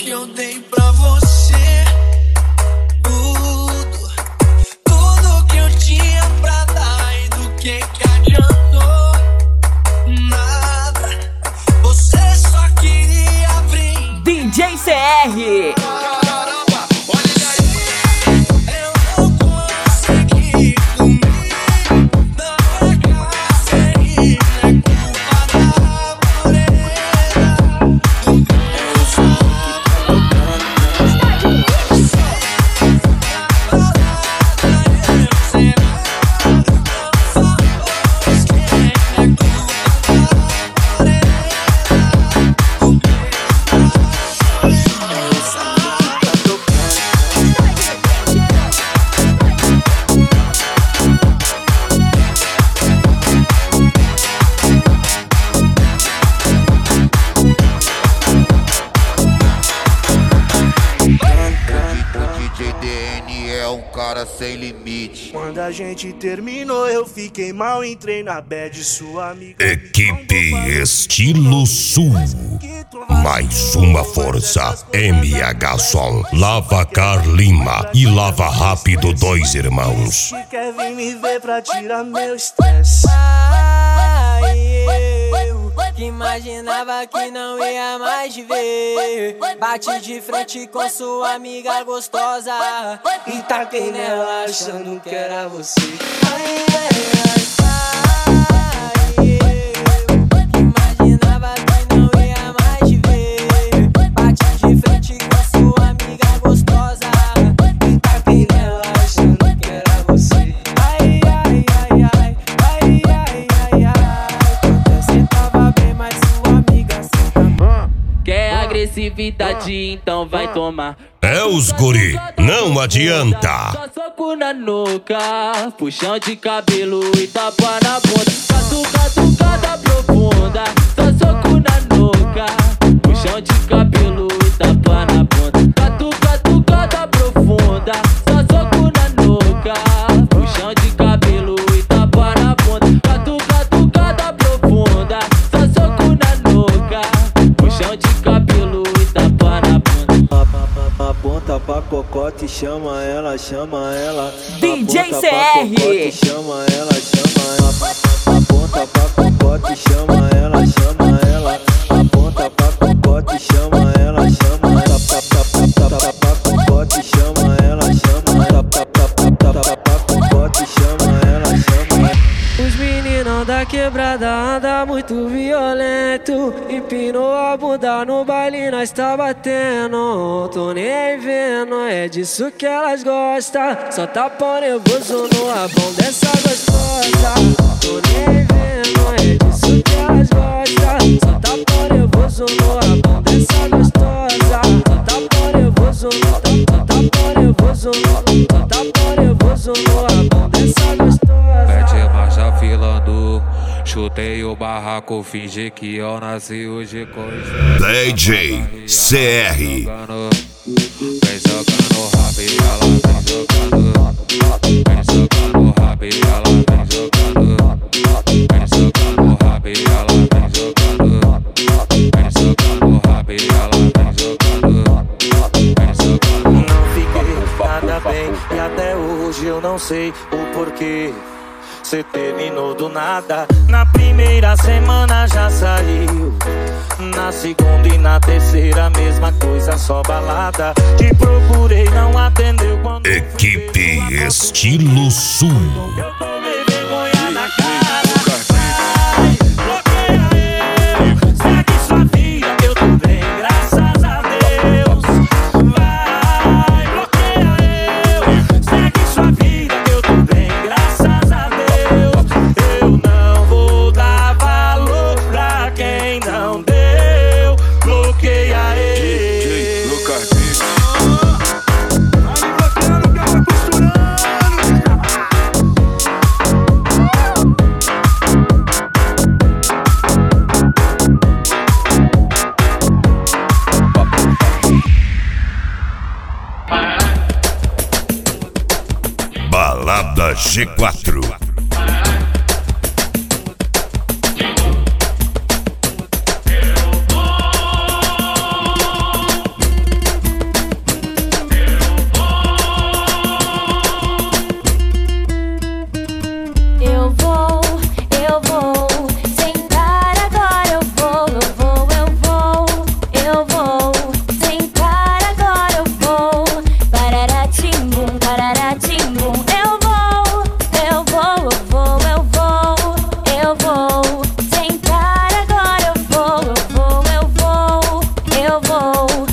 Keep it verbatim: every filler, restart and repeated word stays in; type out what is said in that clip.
que eu dei pra você, tudo, tudo que eu tinha pra dar, e do que que adiantou? Nada, você só queria abrir. D J C R. Sem limite. Quando a gente terminou, eu fiquei mal, entrei na bad, sua amiga. Equipe Estilo Sul. Mais uma força. M H Som, Lavacar Lima e Lava Rápido, dois irmãos. Quer vir me ver pra tirar meu estresse. Eu que imaginava que não ia mais ver. Bate de frente com sua amiga gostosa e taquei nela achando que era você. Ai, ai, ai. Agressividade, então vai tomar. É os guri, não adianta. Só soco na nuca, puxão de cabelo e tapa na bunda. Catucada profunda, só soco na nuca, puxão de cabelo e tapa na bunda. Catucada profunda, só soco na nuca, puxão de cabelo e tapa na bunda. Catucada profunda, só soco na nuca, puxão de cabelo. Aponta pra cocote, chama ela, chama ela. D J C R. Chama ela, chama ela. Aponta pra cocote, chama ela, chama ela. Aponta pra cocote, chama ela, chama ela. Pra cocote, chama ela, chama ela. Pra cocote, chama ela, chama ela. Os meninão da quebrada anda muito violento. Empinou a bunda no baile, nós tá batendo. Tô nem vendo, é disso que elas gostam. Só tá pau nervoso no rabão dessa gostosa. Tô nem vendo, é disso que elas gostam. Só tá pau nervoso no rabão dessa gostosa. Só tá pau nervoso no, só tá pau nervoso no, só tá pau nervoso no rabão dessa gostosa. Mete marcha filando, chutei o barraco, fingi que eu nasci hoje com D J C R. Vem jogando rap e ela vem jogando. Vem jogando rap e ela vem jogando. Vem jogando rap e ela vem jogando. Vem jogando rap e ela vem jogando. Vem jogando. Não fiquei nada bem e até hoje eu não sei o porquê. Cê terminou do nada. Na primeira semana já saiu. Na segunda e na terceira mesma coisa, só balada. Te procurei, não atendeu quando Equipe Estilo Sul. eu tomei vergonha na cara. Vai, bloqueia eu, segue sua vida, eu tô bem, graças a Deus. Vai, bloqueia eu, segue sua vida, eu tô bem, graças a Deus. Eu não vou dar valor pra quem não deu. Bloqueia ele. Lucas Balada G quatro. oh.